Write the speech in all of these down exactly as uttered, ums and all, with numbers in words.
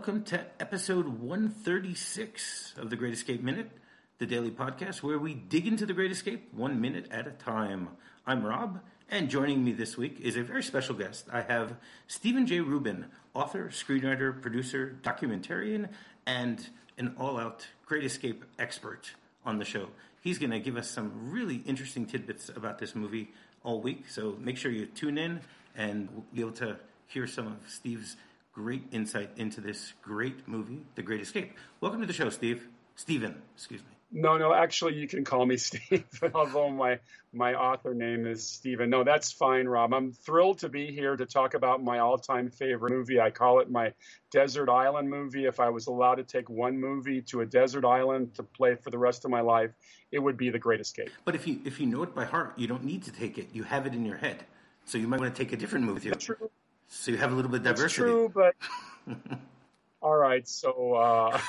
welcome to episode one thirty-six of The Great Escape Minute, the daily podcast where we dig into The Great Escape one minute at a time. I'm Rob, and joining me this week is a very special guest. I have Stephen J. Rubin, author, screenwriter, producer, documentarian, and an all-out Great Escape expert on the show. He's going to give us some really interesting tidbits about this movie all week, so make sure you tune in and we'll be able to hear some of Steve's great insight into this great movie, The Great Escape. Welcome to the show, Steve. Steven, excuse me. No, no, actually, you can call me Steve, although my, my author name is Steven. No, that's fine, Rob. I'm thrilled to be here to talk about my all-time favorite movie. I call it my desert island movie. If I was allowed to take one movie to a desert island to play for the rest of my life, it would be The Great Escape. But if you if you know it by heart, you don't need to take it. You have it in your head. So you might want to take a different movie with you. That's true. So you have a little bit of diversity. That's true, but... All right, so... Uh...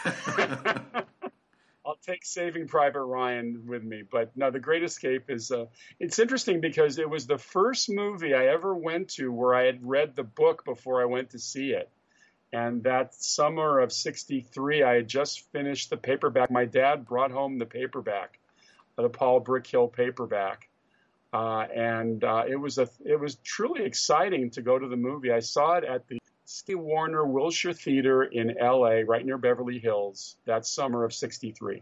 I'll take Saving Private Ryan with me. But no, The Great Escape is, uh, it's interesting because it was the first movie I ever went to where I had read the book before I went to see it. And that summer of sixty-three, I had just finished the paperback. My dad brought home the paperback, the Paul Brickhill paperback. Uh, and uh, it was a, it was truly exciting to go to the movie. I saw it at the Ski Warner Wilshire Theater in L A, right near Beverly Hills, that summer of sixty-three.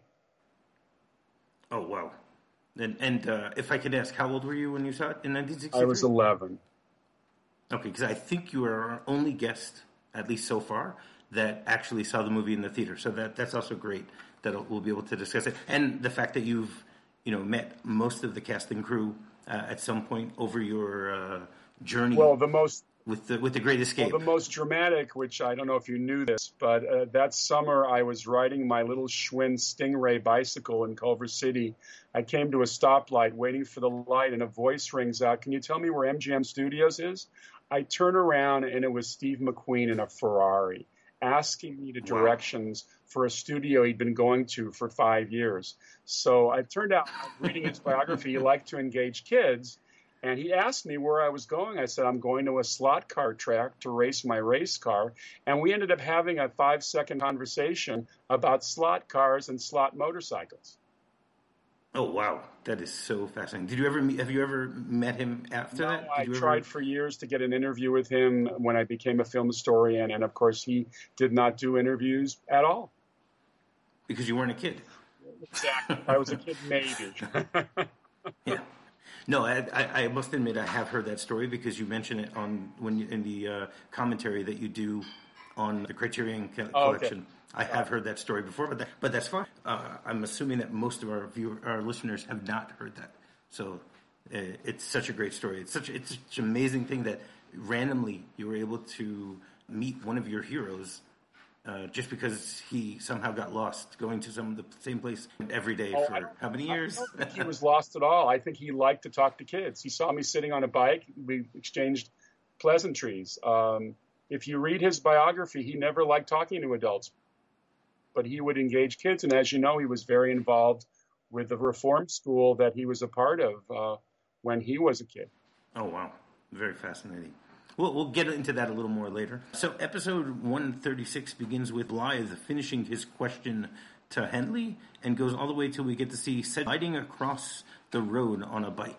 Oh, wow. And, and uh, if I could ask, how old were you when you saw it in nineteen sixty-three? I was eleven. Okay, because I think you are our only guest, at least so far, that actually saw the movie in the theater. So that that's also great that we'll be able to discuss it. And the fact that you've, you know, met most of the cast and crew uh, at some point over your uh, journey. Well, the most... With the with the Great Escape. Well, the most dramatic, which I don't know if you knew this, but uh, that summer I was riding my little Schwinn Stingray bicycle in Culver City. I came to a stoplight waiting for the light, and a voice rings out, "Can you tell me where M G M Studios is?" I turn around, and it was Steve McQueen in a Ferrari, asking me the directions wow. for a studio he'd been going to for five years. So it turned out, reading his biography, he liked to engage kids. And he asked me where I was going. I said, I'm going to a slot car track to race my race car. And we ended up having a five-second conversation about slot cars and slot motorcycles. Oh, wow. That is so fascinating. Did you ever meet, have you ever met him after no, that? Did I you tried ever... for years to get an interview with him when I became a film historian. And, of course, he did not do interviews at all. Because you weren't a kid. Exactly. I was a kid, maybe. Yeah. No, I, I, I must admit I have heard that story because you mentioned it on when you, in the uh, commentary that you do on the Criterion co- oh, collection. Okay. I have heard that story before, but that, but that's fine. Uh, I'm assuming that most of our viewer, our listeners have not heard that. So uh, it's such a great story. It's such it's such an amazing thing that randomly you were able to meet one of your heroes. Uh, just because he somehow got lost going to some of the same place every day oh, for how many years? I don't think he was lost at all. I think he liked to talk to kids. He saw me sitting on a bike. We exchanged pleasantries. Um, if you read his biography, he never liked talking to adults, but he would engage kids. And as you know, he was very involved with the reform school that he was a part of uh, when he was a kid. Oh, wow. Very fascinating. We'll, we'll get into that a little more later. So episode one thirty-six begins with Blythe finishing his question to Henley and goes all the way till we get to see Cedric riding across the road on a bike.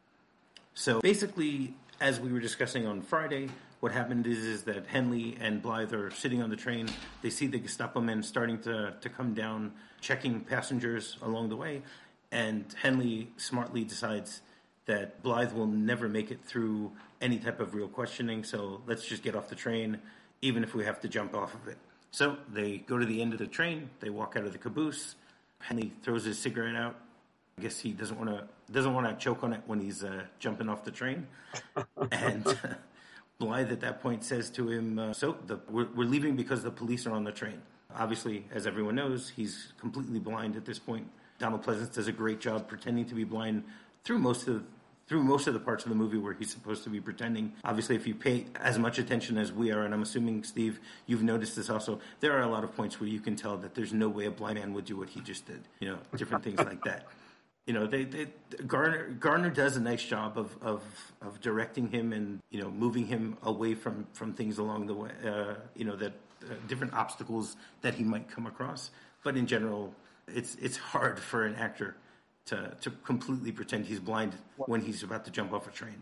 So basically, as we were discussing on Friday, what happened is, is that Henley and Blythe are sitting on the train. They see the Gestapo men starting to, to come down, checking passengers along the way. And Henley smartly decides that Blythe will never make it through any type of real questioning, so let's just get off the train, even if we have to jump off of it. So they go to the end of the train, they walk out of the caboose, Henley throws his cigarette out. I guess he doesn't want to doesn't want to choke on it when he's uh, jumping off the train. And uh, Blythe at that point says to him, uh, so the, we're, we're leaving because the police are on the train. Obviously, as everyone knows, he's completely blind at this point. Donald Pleasence does a great job pretending to be blind through most of through most of the parts of the movie where he's supposed to be pretending. Obviously, if you pay as much attention as we are, and I'm assuming, Steve, you've noticed this also, there are a lot of points where you can tell that there's no way a blind man would do what he just did. You know, different things like that. You know, they, they Garner Garner does a nice job of, of, of directing him and, you know, moving him away from, from things along the way, uh, you know, that uh, different obstacles that he might come across. But in general, it's it's hard for an actor to to completely pretend he's blind when he's about to jump off a train.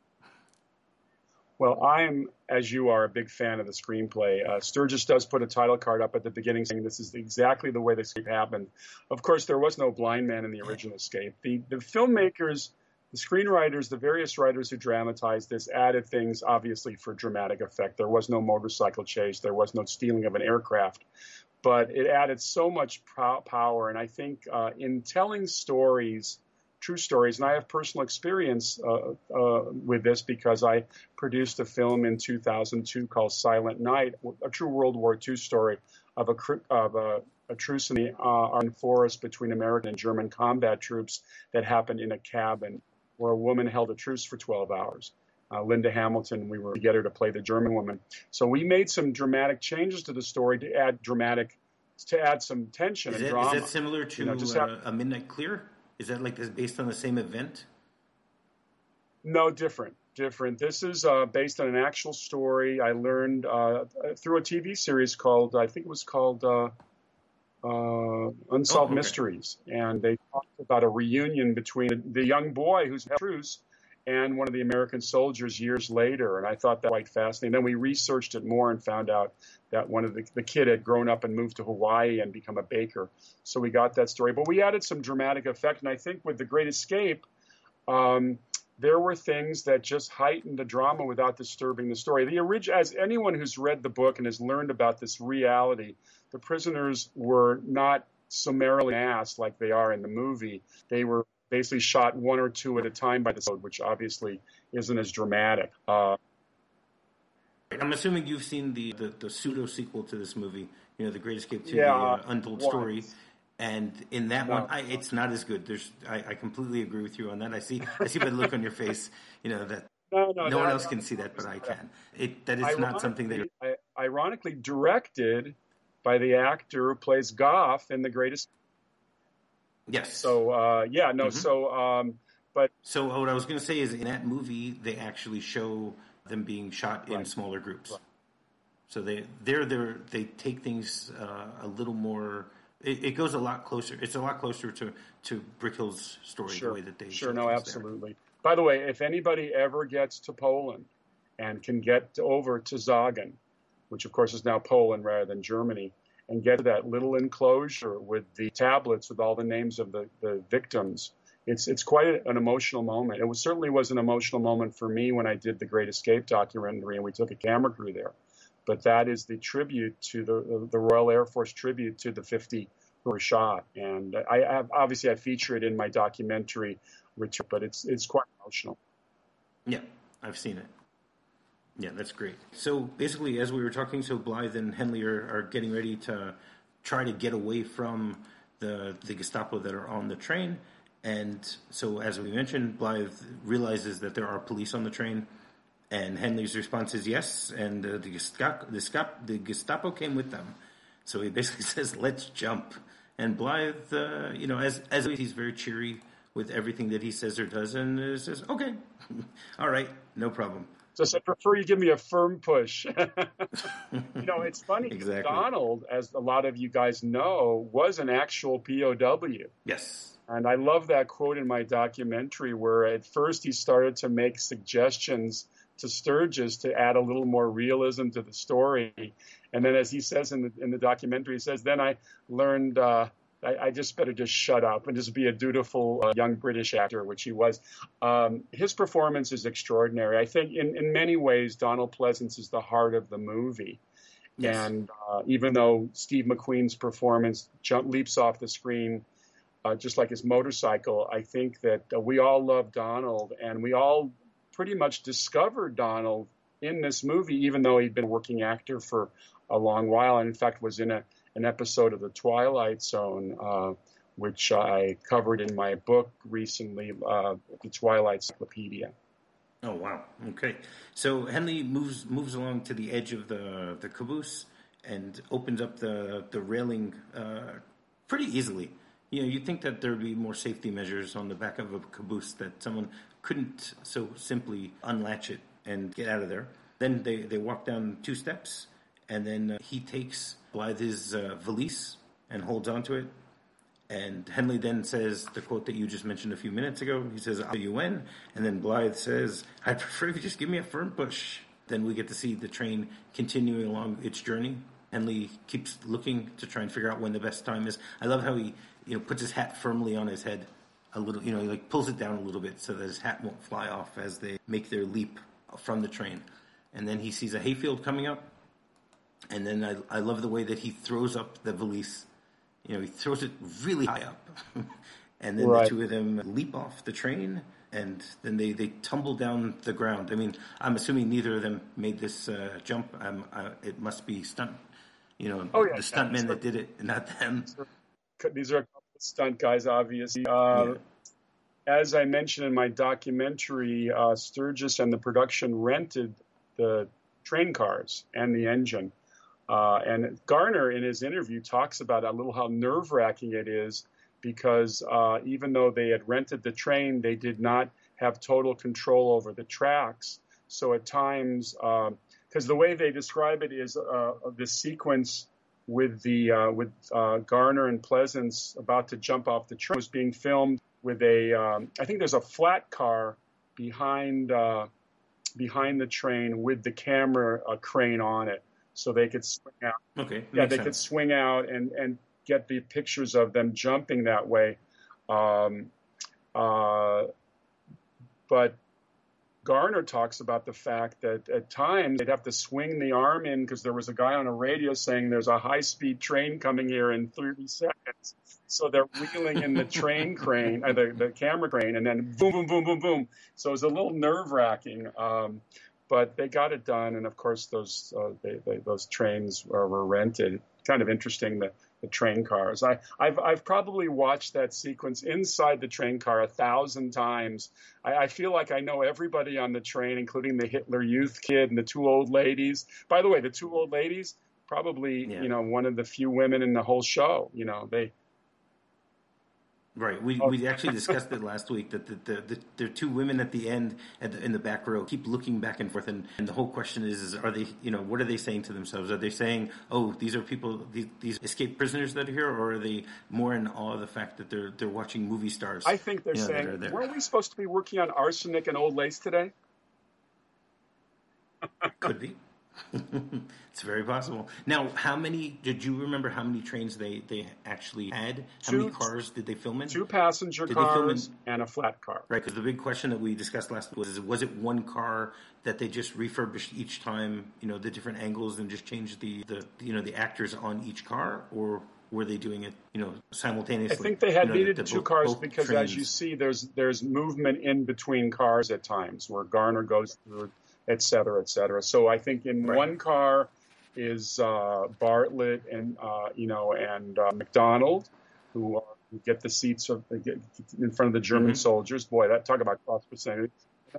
Well, I'm, as you are, a big fan of the screenplay. Uh, Sturges does put a title card up at the beginning saying this is exactly the way the escape happened. Of course, there was no blind man in the original Escape. The, the filmmakers, the screenwriters, the various writers who dramatized this added things, obviously, for dramatic effect. There was no motorcycle chase. There was no stealing of an aircraft. But it added so much power. And I think uh, in telling stories, true stories, and I have personal experience uh, uh, with this because I produced a film in two thousand two called Silent Night, a true World War Two story of a, of a, a truce in the uh, armed forest between American and German combat troops that happened in a cabin where a woman held a truce for twelve hours. Uh, Linda Hamilton, we were to get her to play the German woman. So we made some dramatic changes to the story to add dramatic, to add some tension is and that, drama. Is that similar to you know, just uh, have, A Midnight Clear? Is that like based on the same event? No, different. Different. This is uh, based on an actual story I learned uh, through a T V series called, I think it was called uh, uh, Unsolved oh, okay. Mysteries. And they talked about a reunion between the young boy who's held truce and one of the American soldiers years later. And I thought that was quite fascinating. Then we researched it more and found out that one of the, the kid had grown up and moved to Hawaii and become a baker. So we got that story. But we added some dramatic effect. And I think with The Great Escape, um, there were things that just heightened the drama without disturbing the story. The orig- as anyone who's read the book and has learned about this reality, the prisoners were not summarily asked like they are in the movie. They were basically shot one or two at a time by the sword, which obviously isn't as dramatic. Uh, I'm assuming you've seen the, the, the pseudo sequel to this movie, you know, The Great Escape two, yeah, the uh, Untold once. Story. And in that no. one, I, it's not as good. There's, I, I completely agree with you on that. I see, I see by the look on your face, you know, that no, no, no one that, else can see that, but I can. It that is not something that. I, ironically, directed by the actor who plays Goff in The Great Escape. Yes. So uh, yeah, no. Mm-hmm. So, um, but so what I was going to say is, in that movie, they actually show them being shot in right. smaller groups. Right. So they they're there. They take things uh, a little more. It, it goes a lot closer. It's a lot closer to to Brickhill's story sure, the way that they sure. No, there. absolutely. By the way, if anybody ever gets to Poland and can get over to Zagen, which of course is now Poland rather than Germany, and get to that little enclosure with the tablets with all the names of the, the victims. It's it's quite an emotional moment. It was, certainly was an emotional moment for me when I did the Great Escape documentary and we took a camera crew there. But that is the tribute to the the Royal Air Force tribute to the fifty who were shot. And I, I obviously I feature it in my documentary, Richard, but it's it's quite emotional. Yeah, I've seen it. Yeah, that's great. So basically, as we were talking, so Blythe and Henley are, are getting ready to try to get away from the the Gestapo that are on the train. And so, as we mentioned, Blythe realizes that there are police on the train, and Henley's response is yes, and uh, the, Gestapo, the, Gestapo, the Gestapo came with them. So he basically says, let's jump. And Blythe, uh, you know, as as he's very cheery with everything that he says or does, and uh, says, okay, all right, no problem. So I prefer you give me a firm push. You know, it's funny. Exactly. Donald, as a lot of you guys know, was an actual P O W. Yes. And I love that quote in my documentary where at first he started to make suggestions to Sturges to add a little more realism to the story. And then as he says in the, in the documentary, he says, then I learned uh, I, I just better just shut up and just be a dutiful uh, young British actor, which he was. Um, his performance is extraordinary. I think in, in many ways, Donald Pleasence is the heart of the movie. Yes. And uh, even though Steve McQueen's performance jump, leaps off the screen, uh, just like his motorcycle, I think that uh, we all love Donald, and we all pretty much discovered Donald in this movie, even though he'd been a working actor for a long while, and in fact was in a an episode of The Twilight Zone, uh, which I covered in my book recently, uh, The Twilight Cyclopedia. Oh, wow. Okay. So Henley moves moves along to the edge of the, the caboose and opens up the, the railing uh, pretty easily. You know, you'd think that there would be more safety measures on the back of a caboose, that someone couldn't so simply unlatch it and get out of there. Then they, they walk down two steps, And then uh, he takes Blythe's uh, valise and holds onto it. And Henley then says the quote that you just mentioned a few minutes ago. He says, "I'll you when?" And then Blythe says, "I'd prefer if you just give me a firm push." Then we get to see the train continuing along its journey. Henley keeps looking to try and figure out when the best time is. I love how he, you know, puts his hat firmly on his head a little, you know, he like pulls it down a little bit so that his hat won't fly off as they make their leap from the train. And then he sees a hayfield coming up. And then I, I love the way that he throws up the valise. You know, he throws it really high up. And then right. the two of them leap off the train, and then they, they tumble down the ground. I mean, I'm assuming neither of them made this uh, jump. Um, uh, it must be stunt, you know, oh, yeah, the stuntmen yeah, that did it, not them. These are a couple of stunt guys, obviously. Uh, yeah. As I mentioned in my documentary, uh, Sturgis and the production rented the train cars and the engine. Uh, and Garner, in his interview, talks about a little how nerve-wracking it is because uh, even though they had rented the train, they did not have total control over the tracks. So at times, because uh, the way they describe it is uh, the sequence with the uh, with uh, Garner and Pleasance about to jump off the train was being filmed with a, um, I think there's a flat car behind uh, behind the train with the camera uh, crane on it. So they could swing out. Okay. Yeah, they sense. could swing out and, and get the pictures of them jumping that way. Um, uh, but Garner talks about the fact that at times they'd have to swing the arm in because there was a guy on a radio saying there's a high-speed train coming here in thirty seconds. So they're wheeling in the train crane, uh, the, the camera crane, and then boom, boom, boom, boom, boom. So it was a little nerve-wracking. Um, But they got it done, and of course those uh, they, they, those trains were, were rented. Kind of interesting, the, the train cars. I, I've I've probably watched that sequence inside the train car a thousand times. I, I feel like I know everybody on the train, including the Hitler Youth kid and the two old ladies. By the way, the two old ladies, probably yeah. you know one of the few women in the whole show. You know they. Right. We we actually discussed it last week that the the, the, the two women at the end at the, in the back row keep looking back and forth, and, and the whole question is, is are they you know what are they saying to themselves? Are they saying, oh, these are people these, these escaped prisoners that are here, or are they more in awe of the fact that they're they're watching movie stars? I think they're you know, saying, weren't we supposed to be working on Arsenic and Old Lace today? Could be. It's very possible. Now, how many, did you remember how many trains they, they actually had? How two, many cars did they film in? Two passenger did cars and a flat car. Right, because the big question that we discussed last week was, was it one car that they just refurbished each time, you know, the different angles and just changed the, the you know, the actors on each car? Or were they doing it, you know, simultaneously? I think they had you know, needed the, the two both, cars both because, trains. as you see, there's there's movement in between cars at times where Garner goes through, et cetera, et cetera. So I think in right. one car is uh, Bartlett and uh, you know and uh, McDonald, who, uh, who get the seats of, get in front of the German mm-hmm. soldiers. Boy, that talk about cost percentage.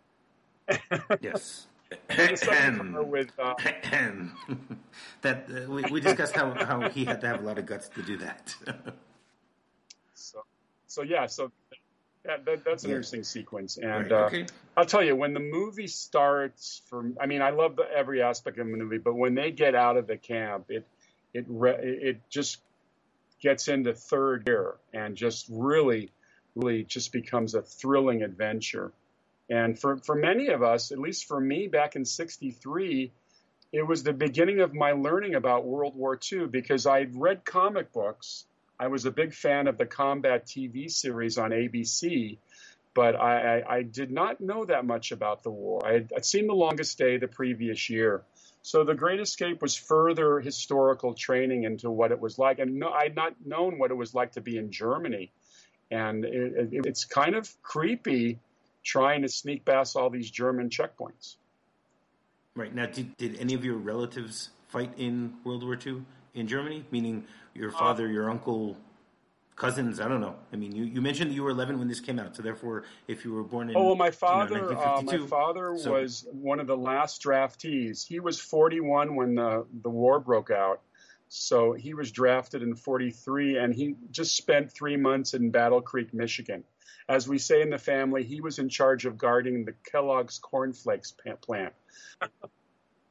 Yes. with uh, that uh, we, we discussed how, how he had to have a lot of guts to do that. so, so yeah, so. Yeah, that, that's an yeah. interesting sequence, and right, okay. uh, I'll tell you when the movie starts. For I mean, I love the, every aspect of the movie, but when they get out of the camp, it it it just gets into third gear and just really, really just becomes a thrilling adventure. And for for many of us, at least for me, back in sixty-three, it was the beginning of my learning about World War Two because I'd read comic books. I was a big fan of the Combat T V series on A B C, but I, I, I did not know that much about the war. I had I'd seen The Longest Day the previous year. So The Great Escape was further historical training into what it was like. And no, I'd not known what it was like to be in Germany. And it, it, it's kind of creepy trying to sneak past all these German checkpoints. Right. Now, did, did any of your relatives fight in World War Two in Germany? Meaning your father, uh, your uncle, cousins? I don't know. I mean, you, you mentioned that you were eleven when this came out. So therefore, if you were born in oh, well, my father, you know, uh, my father so, was one of the last draftees. He was forty-one when the the war broke out. So he was drafted in forty-three, and he just spent three months in Battle Creek, Michigan. As we say in the family, he was in charge of guarding the Kellogg's cornflakes plant.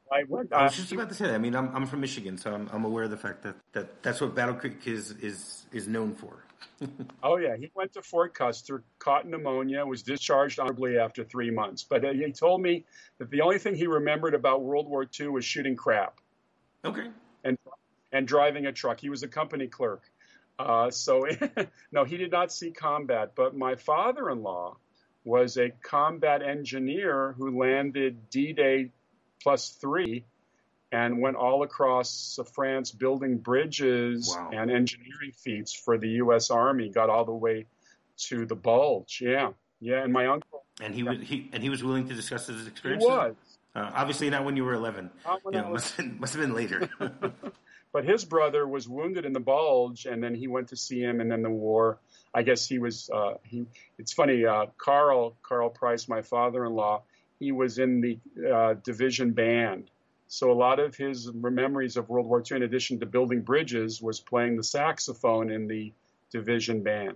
I went. I Uh, was just about to say that. I mean, I'm I'm from Michigan, so I'm I'm aware of the fact that, that that's what Battle Creek is is is known for. oh yeah, he went to Fort Custer, caught pneumonia, was discharged honorably after three months. But uh, he told me that the only thing he remembered about World War Two was shooting crap Okay. and and driving a truck. He was a company clerk. Uh, so no, he did not see combat. But my father-in-law was a combat engineer who landed D-Day plus three and went all across France building bridges Wow. and engineering feats for the U S Army, got all the way to the Bulge. Yeah, yeah. And my uncle. And he yeah, was he and he was willing to discuss his he experiences. was. Uh, obviously, not when you were eleven. Not when You I know, was- must have been, must have been later. But his brother was wounded in the Bulge, and then he went to see him, and then the war. I guess he was. Uh, he. It's funny. Uh, Carl Carl Price, my father-in-law, he was in the uh, division band. So a lot of his memories of World War Two, in addition to building bridges, was playing the saxophone in the division band.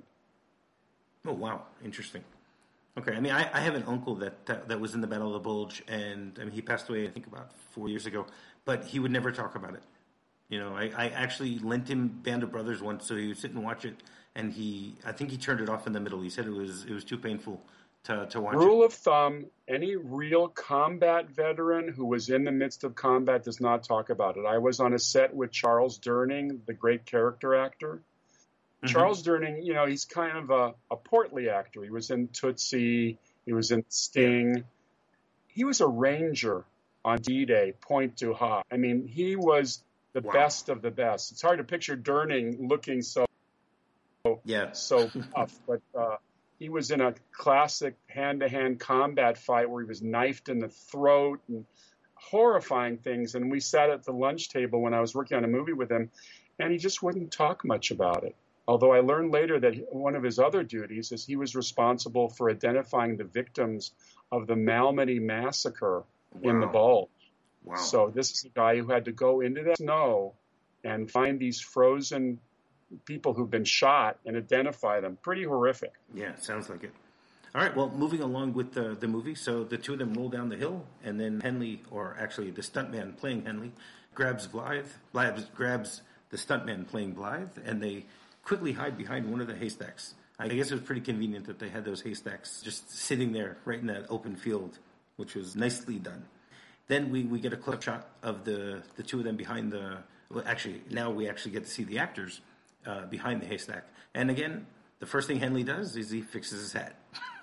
Oh wow, interesting. Okay, I mean, I, I have an uncle that, that that was in the Battle of the Bulge, and I mean, he passed away, I think, about four years ago. But he would never talk about it. You know, I, I actually lent him Band of Brothers once, so he would sit and watch it, and he, I think he turned it off in the middle. He said it was it was too painful to to watch. Rule it. of thumb: any real combat veteran who was in the midst of combat does not talk about it. I was on a set with Charles Durning, the great character actor. Mm-hmm. Charles Durning, you know, he's kind of a, a portly actor. He was in Tootsie. He was in Sting. Yeah. He was a ranger on D-Day, Pointe du Hoc. I mean, he was the wow. best of the best. It's hard to picture Durning looking so yeah. so tough, but uh, he was in a classic hand-to-hand combat fight where he was knifed in the throat and horrifying things. And we sat at the lunch table when I was working on a movie with him, and he just wouldn't talk much about it. Although I learned later that one of his other duties is he was responsible for identifying the victims of the Malmedy massacre wow. in the Bulge. Wow. So this is a guy who had to go into the snow and find these frozen people who've been shot and identify them. Pretty horrific. Yeah, sounds like it. All right, well, moving along with the, the movie, so the two of them roll down the hill, and then Henley, or actually the stuntman playing Henley, grabs Blythe, Blythe grabs the stuntman playing Blythe, and they quickly hide behind one of the haystacks. I guess it was pretty convenient that they had those haystacks just sitting there right in that open field, which was nicely done. Then we, we get a close shot of the, the two of them behind the... Well, actually, now we actually get to see the actors uh, behind the haystack. And again, the first thing Henley does is he fixes his hat.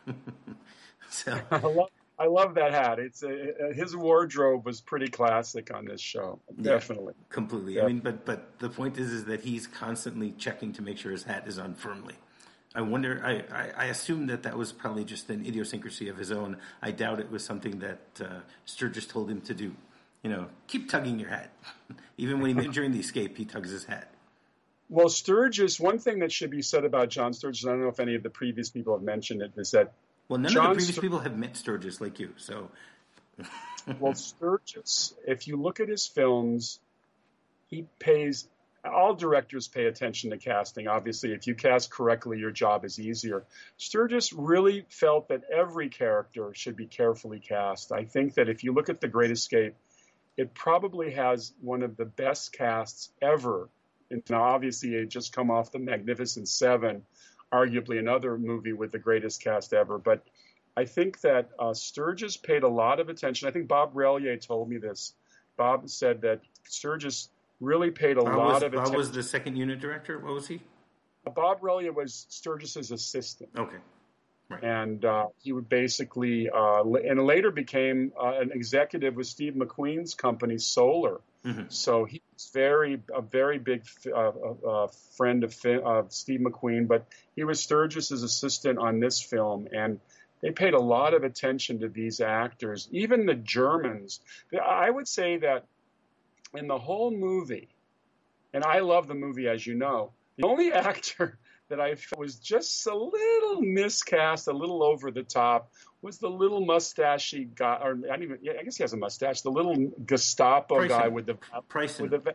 so I love, I love that hat. It's a, his wardrobe was pretty classic on this show. Definitely. Yeah, completely. Yeah. I mean, but but the point is is that he's constantly checking to make sure his hat is on firmly. I wonder, I, I, I assume that that was probably just an idiosyncrasy of his own. I doubt it was something that uh, Sturgis told him to do. You know, keep tugging your hat. Even when he, during the escape, he tugs his hat. Well, Sturgis, one thing that should be said about John Sturgis, I don't know if any of the previous people have mentioned it, is that... Well, none John of the previous Stur- people have met Sturgis like you, so... Well, Sturgis, if you look at his films, he pays... All directors pay attention to casting. Obviously, if you cast correctly, your job is easier. Sturgis really felt that every character should be carefully cast. I think that if you look at The Great Escape, it probably has one of the best casts ever. And now, obviously, it had just come off The Magnificent Seven, arguably another movie with the greatest cast ever. But I think that uh, Sturgis paid a lot of attention. I think Bob Relier told me this. Bob said that Sturgis really paid a Bob lot was, of attention. Bob was the second unit director? What was he? Bob Relier was Sturgis's assistant. Okay. Right. And uh, he would basically, uh, and later became uh, an executive with Steve McQueen's company, Solar. Mm-hmm. So he was very, a very big uh, uh, friend of, of Steve McQueen, but he was Sturgis's assistant on this film. And they paid a lot of attention to these actors, even the Germans. I would say that in the whole movie, and I love the movie, as you know, the only actor that I felt was just a little miscast, a little over the top, was the little mustachy guy, or I, don't even, I guess he has a mustache, the little Gestapo Pricing. guy with the... Pricing. With the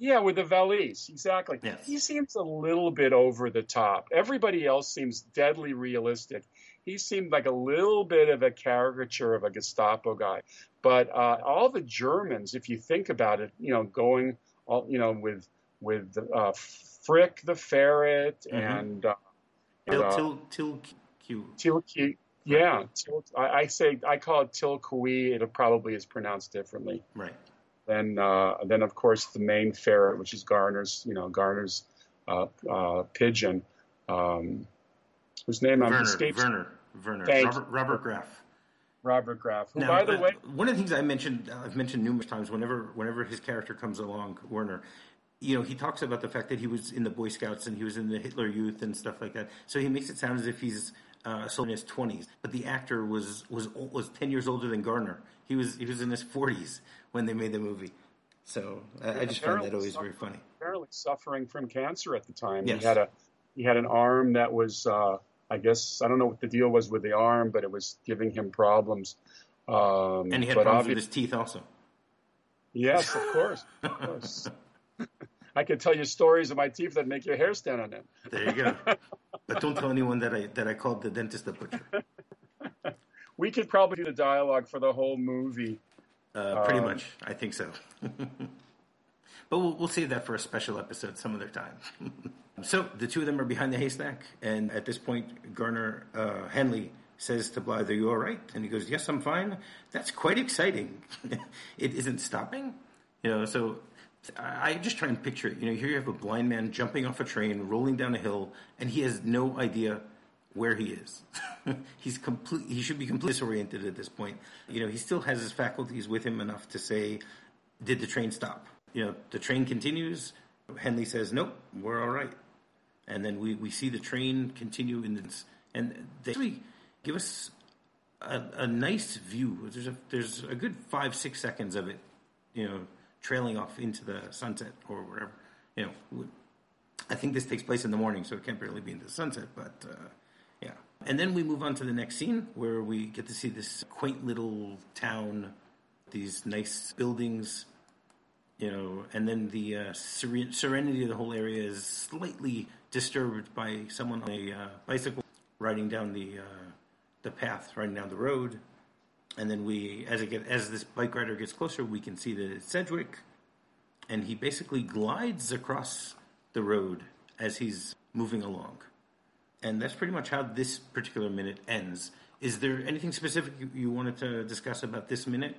Yeah, with the valise, exactly. Yes. He seems a little bit over the top. Everybody else seems deadly realistic. He seemed like a little bit of a caricature of a Gestapo guy. But uh, all the Germans, if you think about it, you know, going, all, you know, with with uh, Frick the ferret Mm-hmm. and uh, Till, uh, till, till Q. Tilki, yeah, Til, I, I say I call it Tilkui. It probably is pronounced differently. Right. Then, uh, then of course the main ferret, which is Garner's, you know, Garner's uh, uh, pigeon, um, whose name I'm Werner, escapes. Werner, Werner, Thank Robert, Robert Graff. Robert Graff, who, Now, by the uh, way, one of the things I mentioned, uh, I've mentioned numerous times, whenever whenever his character comes along, Werner, you know, he talks about the fact that he was in the Boy Scouts and he was in the Hitler Youth and stuff like that. So he makes it sound as if he's uh, still in his twenties, but the actor was was was ten years older than Garner. He was he was in his forties when they made the movie. So I, I just find that always very funny. Apparently suffering from cancer at the time. Yes. He had a he had an arm that was, uh, I guess, I don't know what the deal was with the arm, but it was giving him problems. Um, And he had but problems obvi- with his teeth also. Yes, of course. Of course. I could tell you stories of my teeth that make your hair stand on end. There you go. But don't tell anyone that I that I called the dentist a butcher. We could probably do the dialogue for the whole movie. Uh, pretty Um, much, I think so. But we'll, we'll save that for a special episode some other time. So the two of them are behind the haystack, and at this point, Garner uh, Henley says to Blythe, "Are you all right?" And he goes, "Yes, I'm fine." That's quite exciting. It isn't stopping, you know. So I I just try and picture it. You know, here you have a blind man jumping off a train, rolling down a hill, and he has no idea where he is. He's complete. He should be completely disoriented at this point. You know, he still has his faculties with him enough to say, "Did the train stop?" You know, the train continues. Henley says, "Nope, we're all right." And then we, we see the train continue in this, and they actually give us a, a nice view. There's a there's a good five six seconds of it, you know, trailing off into the sunset or wherever. You know, I think this takes place in the morning, so it can't really be into the sunset, but. Uh, Yeah. And then we move on to the next scene where we get to see this quaint little town, these nice buildings, you know, and then the uh, seren- serenity of the whole area is slightly disturbed by someone on a uh, bicycle riding down the uh, the path, riding down the road. And then we, as it get, as this bike rider gets closer, we can see that it's Sedgwick, and he basically glides across the road as he's moving along. And that's pretty much how this particular minute ends. Is there anything specific you wanted to discuss about this minute?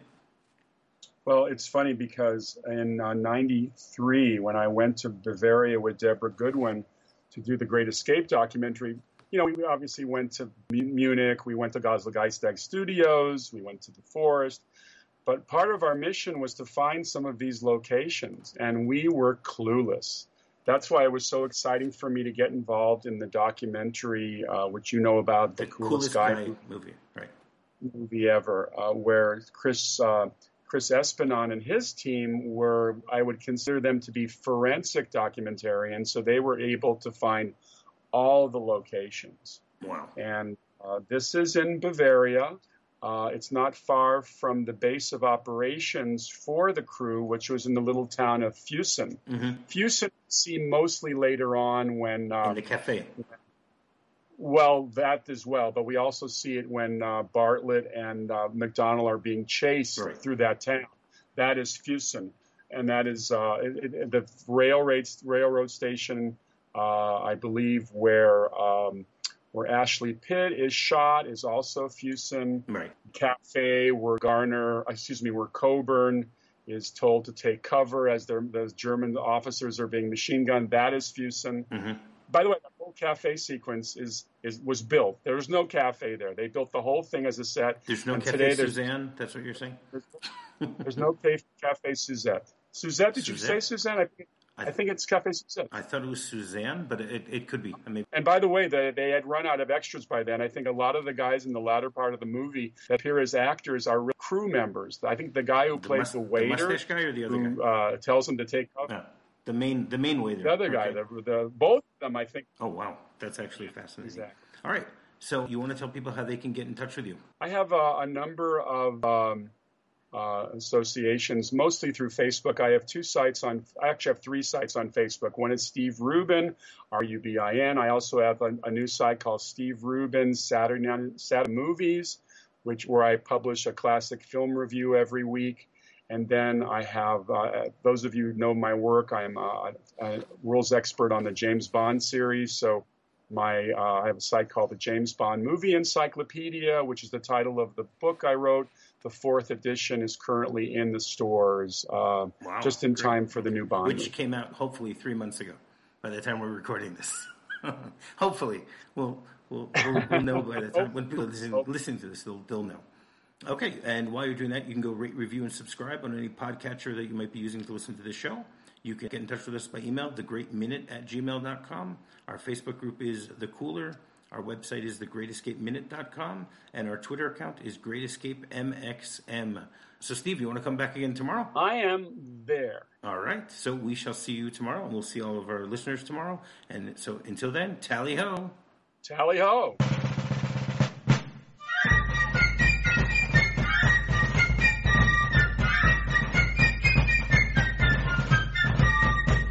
Well, it's funny because in uh, ninety-three, when I went to Bavaria with Deborah Goodwin to do the Great Escape documentary, you know, we obviously went to Munich, we went to Goslar Geistag Studios, we went to the forest. But part of our mission was to find some of these locations, and we were clueless. That's why it was so exciting for me to get involved in the documentary, uh, which you know about, the, The coolest, coolest guy, guy movie, right? movie ever, uh, where Chris uh, Chris Espinal and his team were, I would consider them to be forensic documentarians, so they were able to find all the locations. Wow. And uh, this is in Bavaria. Uh, it's not far from the base of operations for the crew, which was in the little town of Fusen. Mm-hmm. Fusen, seen mostly later on when... Uh, In the cafe. Well, that as well, but we also see it when uh, Bartlett and uh, McDonald are being chased Right. through that town. That is Fusen, and that is uh, it, it, the railroad railroad station, uh, I believe, where um, where Ashley Pitt is shot is also Fusen. Right. Cafe where Garner, excuse me, where Coburn is told to take cover as their, those German officers are being machine gunned. That is Fusen. Mm-hmm. By the way, the whole cafe sequence is, is was built. There was no cafe there. They built the whole thing as a set. There's no and Cafe today there's, Suzanne? That's what you're saying? there's, there's no cafe, cafe Suzette. Suzette, did Suzette? you say Suzanne? I think, I, I think it's Cafe Suzette. I thought it was Suzanne, but it, it could be. I mean, And by the way, they, they had run out of extras by then. I think a lot of the guys in the latter part of the movie that appear as actors are real crew members. I think the guy who the, plays mus- the the waiter, mustache guy or the other who guy? uh, tells him to take cover. No, the main, the main waiter. The other guy, Okay. the, the, both of them, I think. Oh, wow. That's actually fascinating. Exactly. All right. So you want to tell people how they can get in touch with you? I have a, a number of um, uh, associations, mostly through Facebook. I have two sites on, I actually have three sites on Facebook. One is Steve Rubin, R U B I N. I also have a, a new site called Steve Rubin Saturday Night Saturday Movies, which where I publish a classic film review every week. And then I have, uh, those of you who know my work, I'm a, a rules expert on the James Bond series. So my uh, I have a site called the James Bond Movie Encyclopedia, which is the title of the book I wrote. The fourth edition is currently in the stores, uh, wow, just in great. time for the new Bond Which movie. Came out hopefully three months ago by the time we're recording this. Hopefully. We'll, we'll, we'll, we'll know by the time. When people listen, listen to this, they'll, they'll know. Okay, and while you're doing that, you can go rate, review, and subscribe on any podcatcher that you might be using to listen to this show. You can get in touch with us by email, the great minute at gmail dot com. Our Facebook group is The Cooler. Our website is the great escape minute dot com. And our Twitter account is great escape M X M. So, Steve, you want to come back again tomorrow? I am there. All right. So we shall see you tomorrow, and we'll see all of our listeners tomorrow. And so until then, tally-ho. Tally-ho.